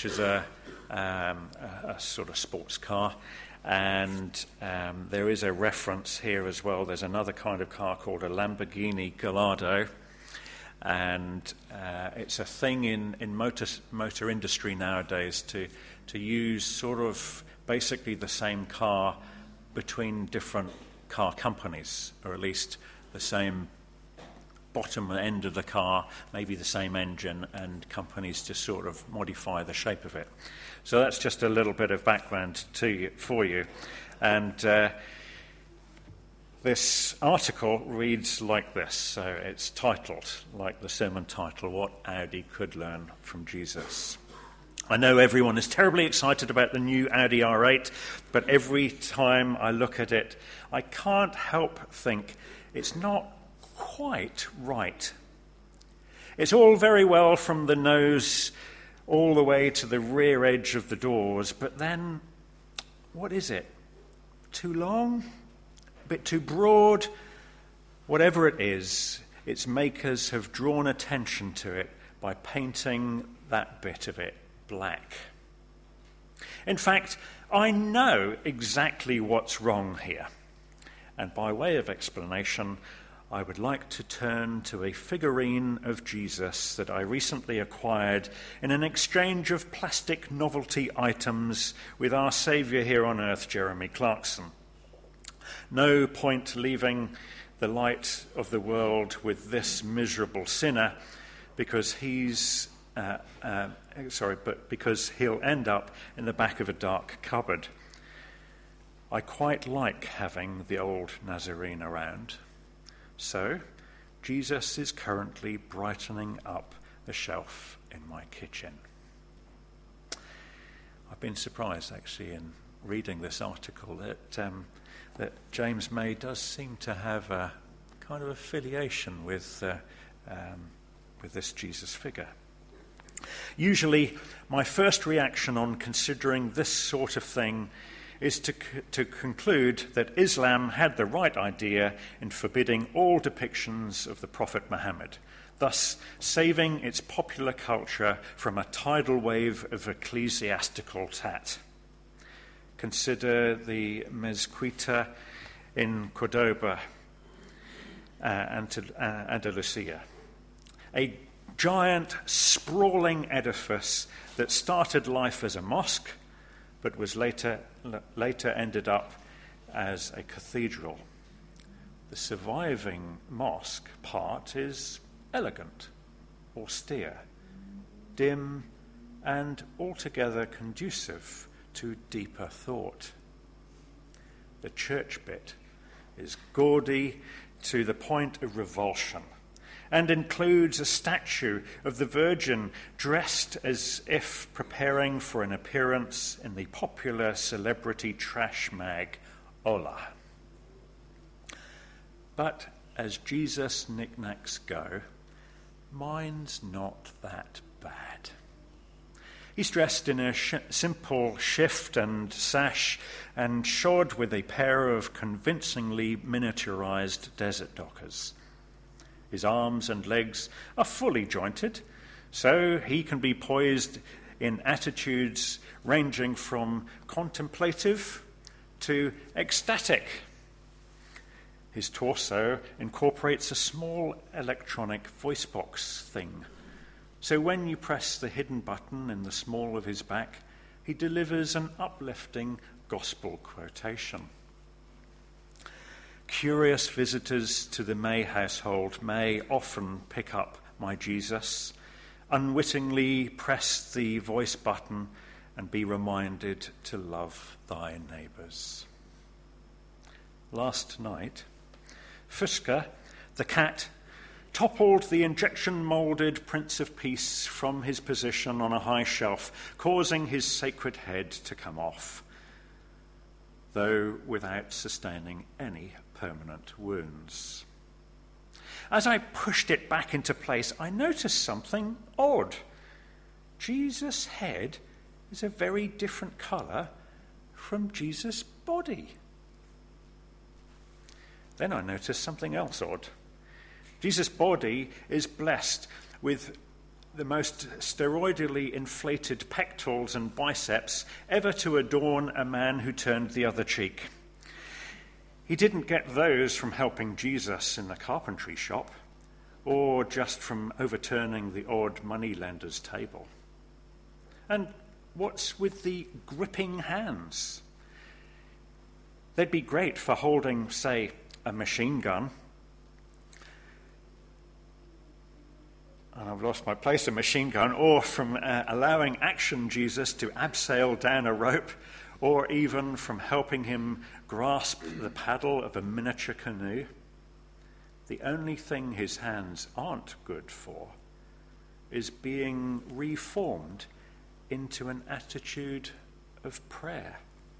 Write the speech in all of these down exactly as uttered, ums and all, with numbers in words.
which is a, um, a, a sort of sports car. And um, there is a reference here as well. There's another kind of car called a Lamborghini Gallardo. And uh, it's a thing in, in motor, motor industry nowadays to, to use sort of basically the same car between different car companies, or at least the same bottom end of the car, maybe the same engine, and companies just sort of modify the shape of it. So that's just a little bit of background to you, for you. And uh, this article reads like this. So it's titled, like the sermon title, What Audi Could Learn from Jesus. I know everyone is terribly excited about the new Audi R eight, but every time I look at it, I can't help think it's not quite right. It's all very well from the nose all the way to the rear edge of the doors, but then, what is it? Too long? A bit too broad? Whatever it is, its makers have drawn attention to it by painting that bit of it black. In fact, I know exactly what's wrong here. And by way of explanation, I would like to turn to a figurine of Jesus that I recently acquired in an exchange of plastic novelty items with our Saviour here on earth, Jeremy Clarkson. No point leaving the light of the world with this miserable sinner, because he's uh, uh, sorry, but because he'll end up in the back of a dark cupboard. I quite like having the old Nazarene around. So, Jesus is currently brightening up the shelf in my kitchen. I've been surprised, actually, in reading this article that um, that James May does seem to have a kind of affiliation with uh, um, with this Jesus figure. Usually, my first reaction on considering this sort of thing is to, to conclude that Islam had the right idea in forbidding all depictions of the Prophet Muhammad, thus saving its popular culture from a tidal wave of ecclesiastical tat. Consider the Mezquita in Cordoba, uh, Andalusia, a giant, sprawling edifice that started life as a mosque, but was later later ended up as a cathedral. The surviving mosque part is elegant, austere, dim, and altogether conducive to deeper thought. The church bit is gaudy to the point of revulsion, and includes a statue of the Virgin dressed as if preparing for an appearance in the popular celebrity trash mag, Hola. But as Jesus knickknacks go, mine's not that bad. He's dressed in a sh- simple shift and sash and shod with a pair of convincingly miniaturized desert dockers. His arms and legs are fully jointed, so he can be poised in attitudes ranging from contemplative to ecstatic. His torso incorporates a small electronic voice box thing, so when you press the hidden button in the small of his back, he delivers an uplifting gospel quotation. Curious visitors to the May household may often pick up my Jesus, unwittingly press the voice button, and be reminded to love thy neighbours. Last night, Fuska, the cat, toppled the injection-moulded Prince of Peace from his position on a high shelf, causing his sacred head to come off, though without sustaining any permanent wounds. As I pushed it back into place, I noticed something odd. Jesus' head is a very different colour from Jesus' body. Then I noticed something else odd. Jesus' body is blessed with the most steroidally inflated pectorals and biceps ever to adorn a man who turned the other cheek. He didn't get those from helping Jesus in the carpentry shop or just from overturning the odd moneylender's table. And what's with the gripping hands? They'd be great for holding, say, a machine gun. And I've lost my place, a machine gun, or from uh, allowing Action Jesus to abseil down a rope, or even from helping him grasp the paddle of a miniature canoe. The only thing his hands aren't good for is being reformed into an attitude of prayer.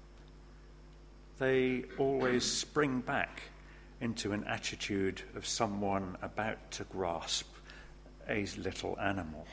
They always spring back into an attitude of someone about to grasp a little animal.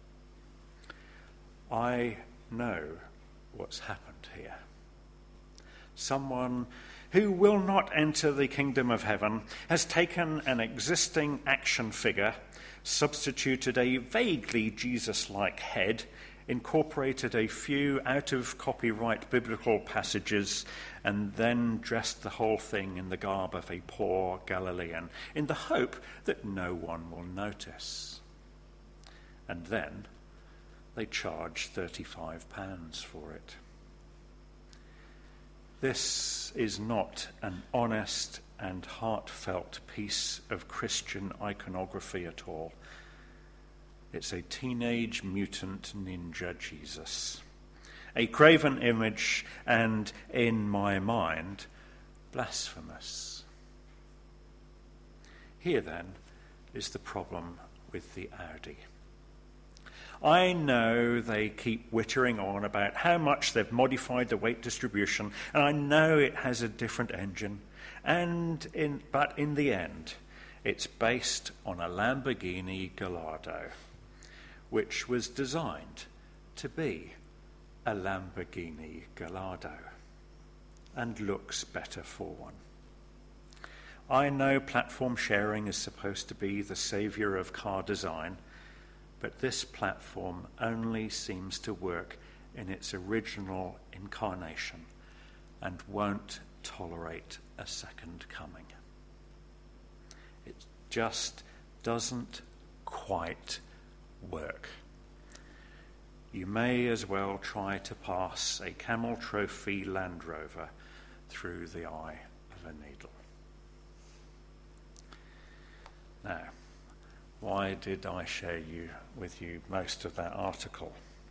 I know what's happened here. Someone who will not enter the kingdom of heaven has taken an existing action figure, substituted a vaguely Jesus-like head, incorporated a few out-of-copyright biblical passages, and then dressed the whole thing in the garb of a poor Galilean, in the hope that no one will notice. And then they charge thirty-five pounds for it. This is not an honest and heartfelt piece of Christian iconography at all. It's a teenage mutant ninja Jesus, a graven image, and in my mind, blasphemous. Here then is the problem with the Audi. I know they keep wittering on about how much they've modified the weight distribution, and I know it has a different engine, and in, but in the end, it's based on a Lamborghini Gallardo, which was designed to be a Lamborghini Gallardo, and looks better for one. I know platform sharing is supposed to be the saviour of car design, but this platform only seems to work in its original incarnation and won't tolerate a second coming. It just doesn't quite work. You may as well try to pass a Camel Trophy Land Rover through the eye of a needle. Now, why did I share you with you most of that article?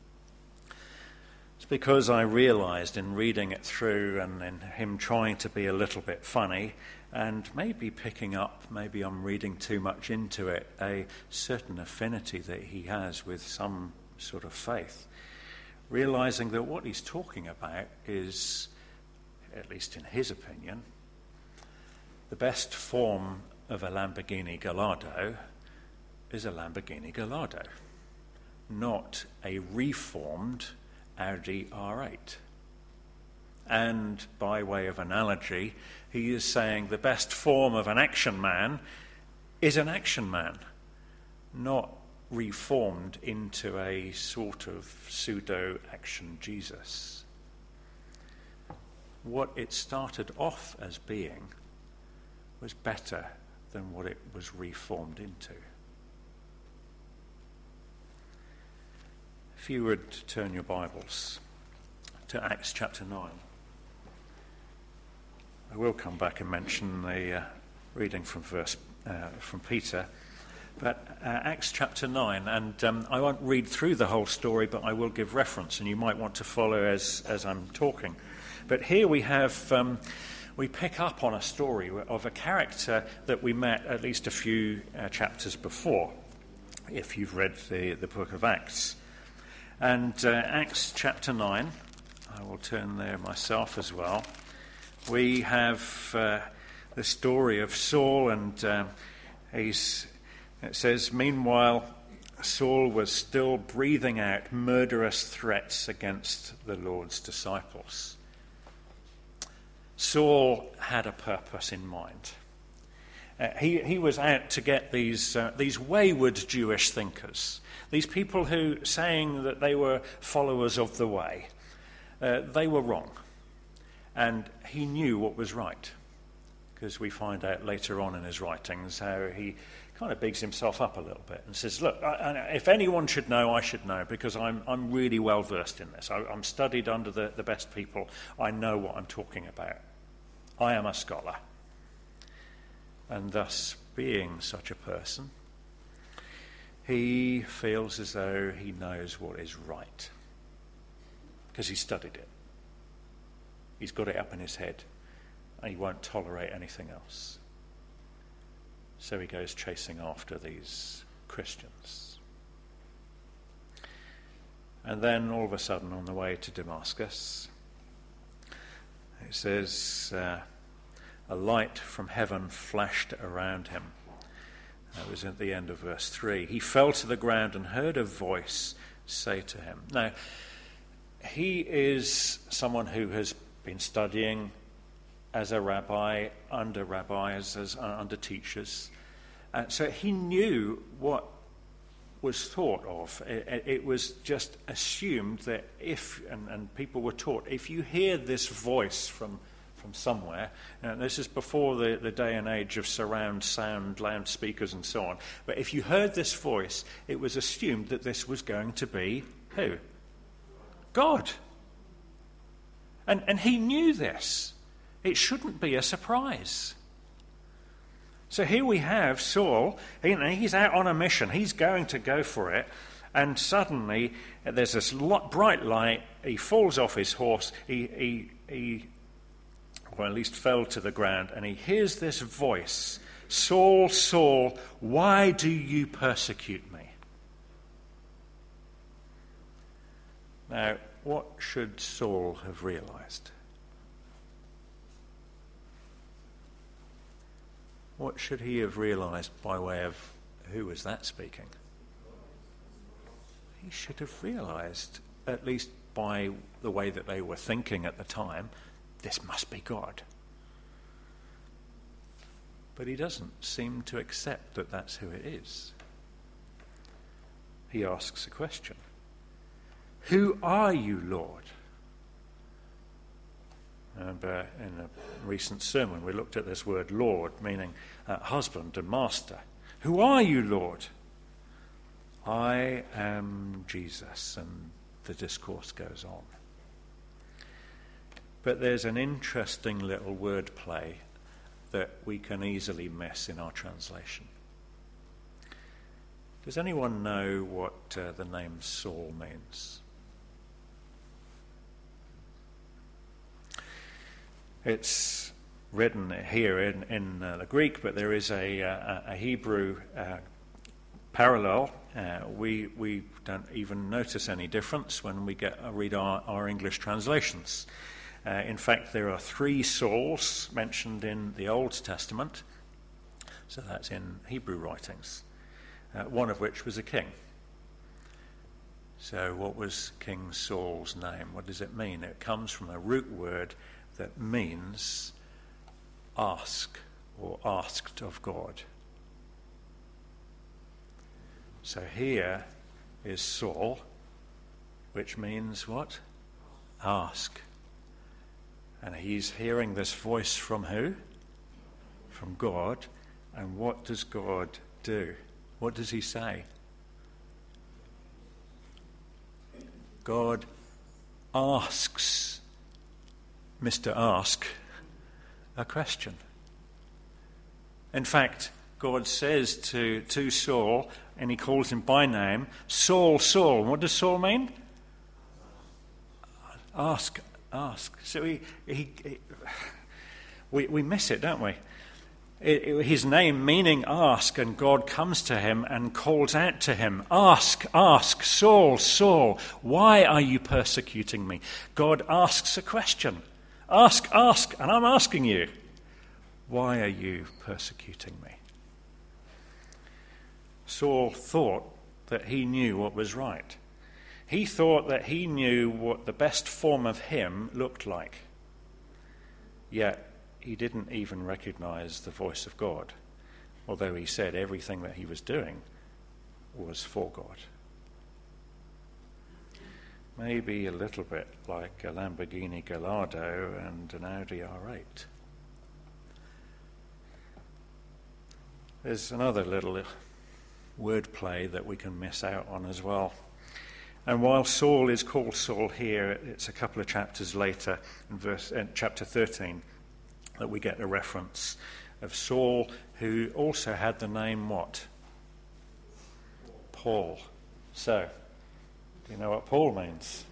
It's because I realized in reading it through and in him trying to be a little bit funny and maybe picking up, maybe I'm reading too much into it, a certain affinity that he has with some sort of faith. Realizing that what he's talking about is, at least in his opinion, the best form of a Lamborghini Gallardo is a Lamborghini Gallardo, not a reformed Audi R eight. And by way of analogy, he is saying the best form of an action man is an action man, not reformed into a sort of pseudo-action Jesus. What it started off as being was better than what it was reformed into. If you would turn your Bibles to Acts chapter nine. I will come back and mention the uh, reading from verse uh, from Peter, but uh, Acts chapter nine, and um, I won't read through the whole story, but I will give reference, and you might want to follow as as I'm talking. But here we have um, we pick up on a story of a character that we met at least a few uh, chapters before, if you've read the the book of Acts. And uh, Acts chapter nine, I will turn there myself as well. We have uh, the story of Saul, and uh, he's, it says, meanwhile, Saul was still breathing out murderous threats against the Lord's disciples. Saul had a purpose in mind, Uh, he, he was out to get these, uh, these wayward Jewish thinkers, these people who, saying that they were followers of the way, uh, they were wrong. And he knew what was right, because we find out later on in his writings how he kind of bigs himself up a little bit and says, look, I, I, if anyone should know, I should know, because I'm, I'm really well versed in this. I, I'm studied under the, the best people. I know what I'm talking about. I am a scholar. And thus, being such a person, he feels as though he knows what is right, because he studied it. He's got it up in his head, and he won't tolerate anything else. So he goes chasing after these Christians. And then all of a sudden, on the way to Damascus, it says, uh, a light from heaven flashed around him. That was at the end of verse three. He fell to the ground and heard a voice say to him. Now, he is someone who has been studying as a rabbi, under rabbis, as uh, under teachers. Uh, so he knew what was thought of. It, it was just assumed that if, and, and people were taught, if you hear this voice from from somewhere, and this is before the, the day and age of surround sound, loudspeakers and so on, but if you heard this voice, it was assumed that this was going to be who? God. And, and he knew this. It shouldn't be a surprise. So here we have Saul. You know, he's out on a mission. He's going to go for it. And suddenly there's this bright light. He falls off his horse. He, he, he, or at least fell to the ground. And he hears this voice. Saul, Saul, why do you persecute me? Now, what should Saul have realized? What should he have realized by way of who was that speaking? He should have realized, at least by the way that they were thinking at the time, this must be God. But he doesn't seem to accept that that's who it is. He asks a question. Who are you, Lord? And, uh, in a recent sermon, we looked at this word Lord, meaning uh, husband and master. Who are you, Lord? I am Jesus, and the discourse goes on. But there's an interesting little word play that we can easily miss in our translation. Does anyone know what uh, the name Saul means? It's written here in, in uh, the Greek, but there is a, uh, a Hebrew uh, parallel. Uh, we we don't even notice any difference when we get uh, read our, our English translations. Uh, in fact, there are three Sauls mentioned in the Old Testament, so that's in Hebrew writings, uh, one of which was a king. So what was King Saul's name? What does it mean? It comes from a root word that means ask or asked of God. So here is Saul, which means what? Ask. And he's hearing this voice from who? From God. And what does God do? What does he say? God asks Mister Ask a question. In fact, God says to, to Saul, and he calls him by name, Saul, Saul. What does Saul mean? Ask, ask. So he, he, he we, we miss it, don't we? It, it, his name meaning ask, and God comes to him and calls out to him, ask, ask, Saul, Saul, why are you persecuting me? God asks a question. Ask, ask, and I'm asking you, why are you persecuting me? Saul thought that he knew what was right. He thought that he knew what the best form of him looked like. Yet he didn't even recognize the voice of God. although he said everything that he was doing was for God. Maybe a little bit like a Lamborghini Gallardo and an Audi R eight. There's another little wordplay that we can miss out on as well. And while Saul is called Saul here, it's a couple of chapters later, in verse in chapter thirteen, that we get a reference of Saul, who also had the name what? Paul. So, do you know what Paul means?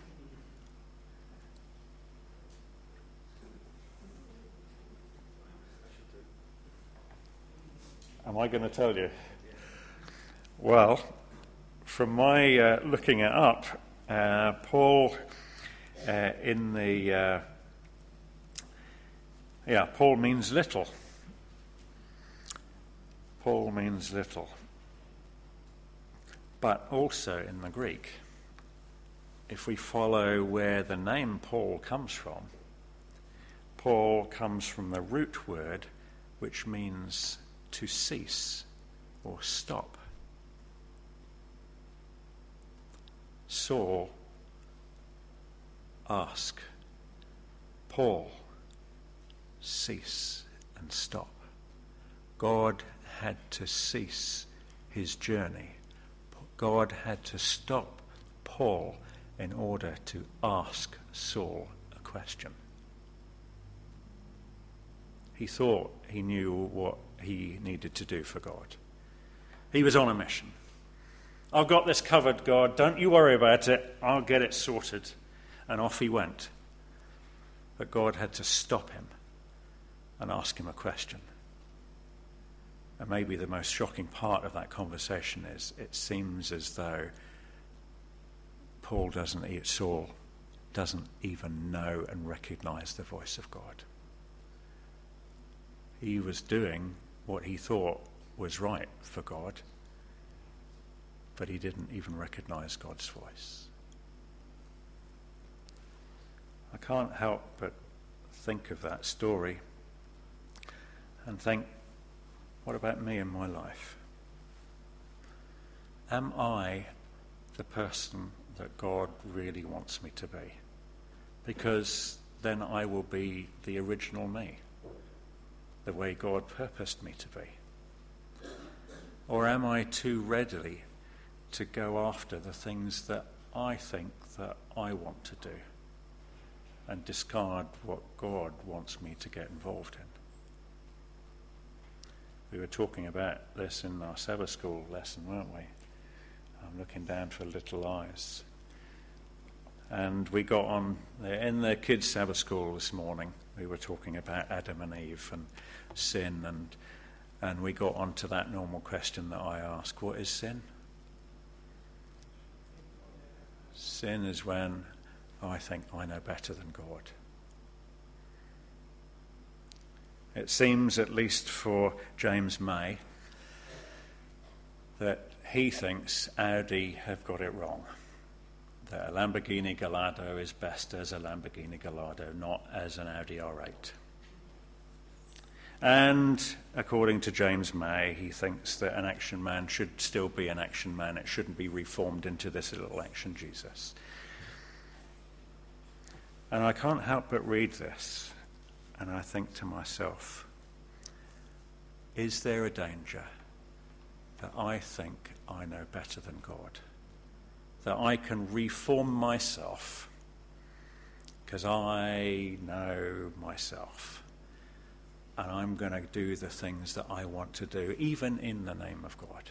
Am I going to tell you? Well, from my uh, looking it up, uh, Paul uh, in the uh, yeah, Paul means little. Paul means little, but also in the Greek, if we follow where the name Paul comes from, Paul comes from the root word which means to cease or stop. Saul, ask. Paul, cease and stop. God had to cease his journey. God had to stop Paul in order to ask Saul a question. He thought he knew what he needed to do for God. He was on a mission. I've got this covered, God. Don't you worry about it. I'll get it sorted. And off he went. But God had to stop him and ask him a question. And maybe the most shocking part of that conversation is it seems as though Paul doesn't, Saul doesn't even know and recognize the voice of God. He was doing what he thought was right for God, but he didn't even recognize God's voice. I can't help but think of that story and think, what about me in my life? Am I the person that God really wants me to be? Because then I will be the original me, the way God purposed me to be. Or am I too readily to go after the things that I think that I want to do and discard what God wants me to get involved in? We were talking about this in our Sabbath school lesson, weren't we? I'm looking down for little eyes. And we got on, in the kids' Sabbath school this morning, we were talking about Adam and Eve and sin, and and we got on to that normal question that I ask, what is sin? Sin is when I think I know better than God. It seems, at least for James May, that he thinks Audi have got it wrong. That a Lamborghini Gallardo is best as a Lamborghini Gallardo, not as an Audi R eight. And according to James May, he thinks that an action man should still be an action man. It shouldn't be reformed into this little action Jesus. And I can't help but read this, and I think to myself, is there a danger that I think I know better than God? That I can reform myself because I know myself, and I'm going to do the things that I want to do, even in the name of God,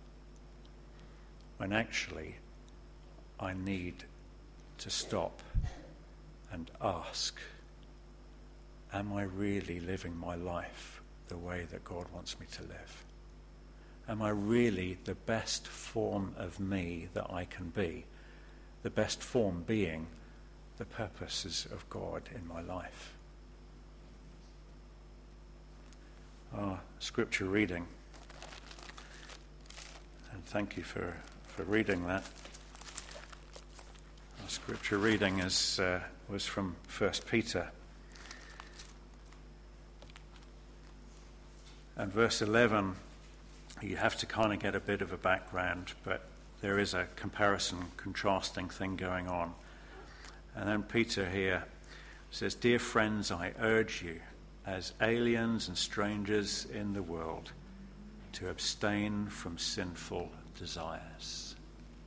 when actually I need to stop and ask, am I really living my life the way that God wants me to live? Am I really the best form of me that I can be? The best form being the purposes of God in my life. Our scripture reading, and thank you for, for reading that. Our scripture reading is uh, was from First Peter. And verse eleven you have to kind of get a bit of a background, but there is a comparison, contrasting thing going on. And then Peter here says, "Dear friends, I urge you, as aliens and strangers in the world, to abstain from sinful desires."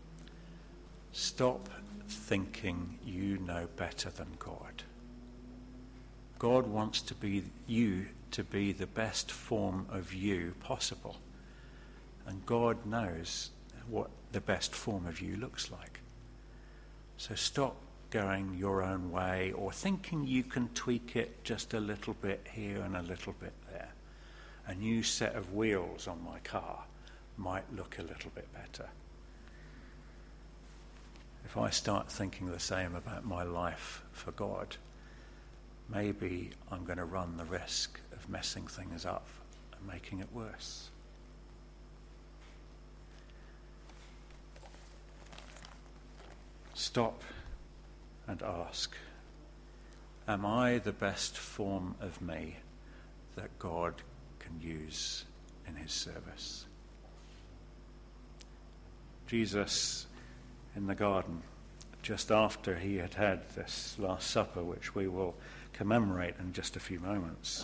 Stop thinking you know better than God. God wants to be you to be the best form of you possible. And God knows what the best form of you looks like. So stop going your own way or thinking you can tweak it just a little bit here and a little bit there. A new set of wheels on my car might look a little bit better. If I start thinking the same about my life for God, maybe I'm going to run the risk of messing things up and making it worse. Stop and ask, am I the best form of me that God can use in his service? Jesus in the garden, just after he had had this Last Supper, which we will commemorate in just a few moments,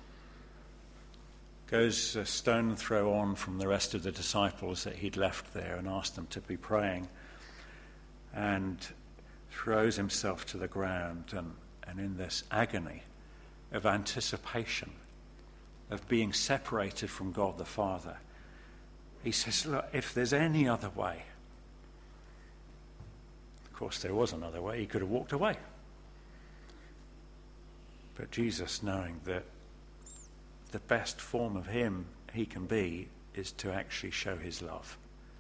goes a stone throw on from the rest of the disciples that he'd left there and asked them to be praying, and throws himself to the ground, and, and in this agony of anticipation of being separated from God the Father, he says, look, if there's any other way. Of course, there was another way. He could have walked away. But Jesus, knowing that the best form of him he can be is to actually show his love.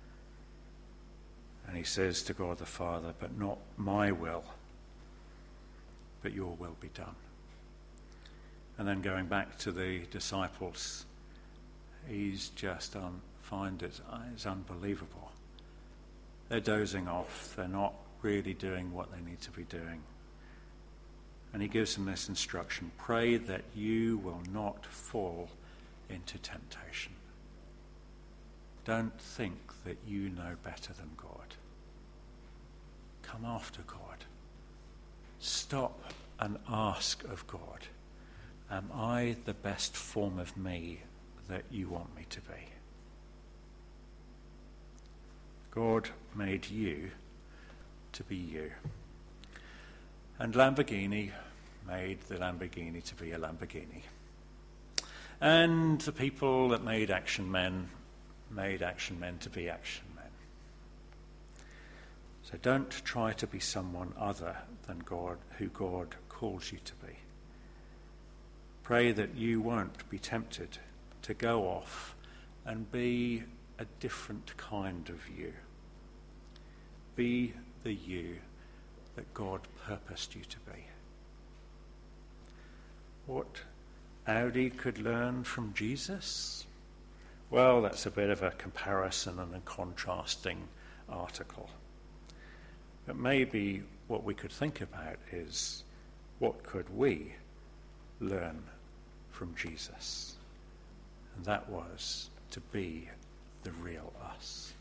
And he says to God the Father, but not my will, but your will be done. And then going back to the disciples, he's just un- find it it's unbelievable. They're dozing off. They're not really doing what they need to be doing. And he gives them this instruction: pray that you will not fall into temptation. Don't think that you know better than God. Come after God. Stop and ask of God, am I the best form of me that you want me to be? God made you to be you. And Lamborghini made the Lamborghini to be a Lamborghini. And the people that made Action Men made Action Men to be Action Men. So don't try to be someone other than God, who God calls you to be. Pray that you won't be tempted to go off and be a different kind of you. Be the you that God purposed you to be. What Audi could learn from Jesus? Well, that's a bit of a comparison and a contrasting article. But maybe what we could think about is, what could we learn from Jesus? And that was to be the real us.